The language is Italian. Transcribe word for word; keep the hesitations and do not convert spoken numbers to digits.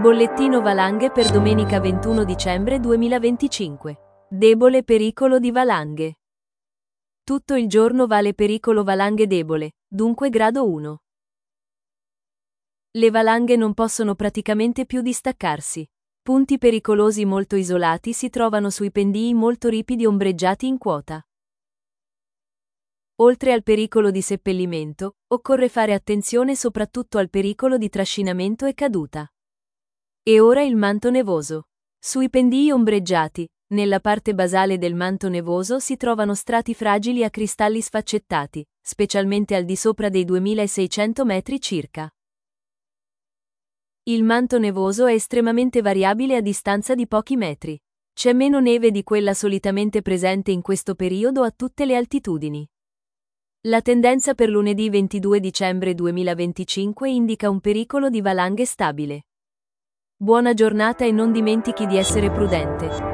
Bollettino valanghe per domenica ventuno dicembre duemilaventicinque. Debole pericolo di valanghe. Tutto il giorno vale pericolo valanghe debole, dunque grado uno. Le valanghe non possono praticamente più distaccarsi. Punti pericolosi molto isolati si trovano sui pendii molto ripidi ombreggiati in quota. Oltre al pericolo di seppellimento, occorre fare attenzione soprattutto al pericolo di trascinamento e caduta. E ora il manto nevoso. Sui pendii ombreggiati, nella parte basale del manto nevoso si trovano strati fragili a cristalli sfaccettati, specialmente al di sopra dei duemilaseicento metri circa. Il manto nevoso è estremamente variabile a distanza di pochi metri. C'è meno neve di quella solitamente presente in questo periodo a tutte le altitudini. La tendenza per lunedì ventidue dicembre duemilaventicinque indica un pericolo di valanghe stabile. Buona giornata e non dimentichi di essere prudente.